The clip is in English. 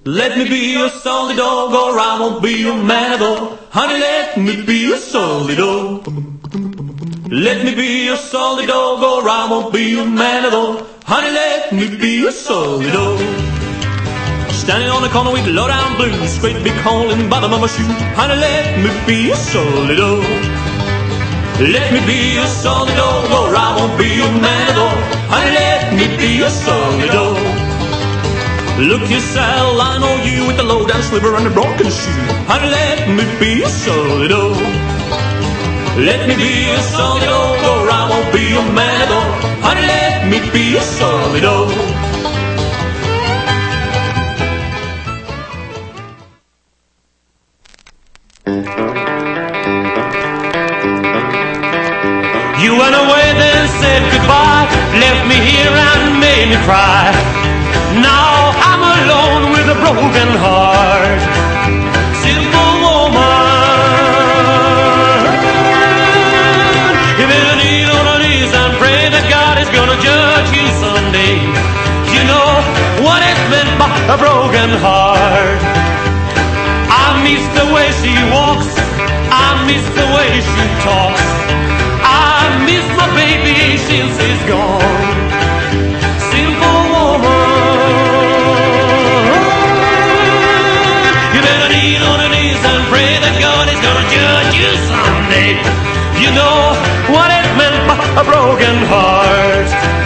Let me be your solid dog, or I won't be your man at all. Honey, let me be your solid dog. Let me be your solid dog, or I won't be your man at all. Honey, let me be your solid dog. Standing on the corner with low-down blues, straight big hole in the bottom of my shoe. Honey, let me be your solid dog. Let me be your solid dog, or I won't be your man at all. Honey, let me be your solid dog. Look here, Sal, I know you with the low-down sliver and the broken shoe. Honey, let me be your solid dog. Let me be your solid dog, or I won't be your man at all. Honey, let me be your solid dog. You went away, then said goodbye, left me here and made me cry. Now I'm alone with a broken heart. Simple woman, you better kneel on your knees and pray that God is gonna judge you someday. You know what it's meant by a broken heart. I miss the way she walks, I miss the way she talks. I miss my baby since he's gone. Simple woman, you better kneel on your knees and pray that God is gonna judge you someday. You know what it meant by a broken heart.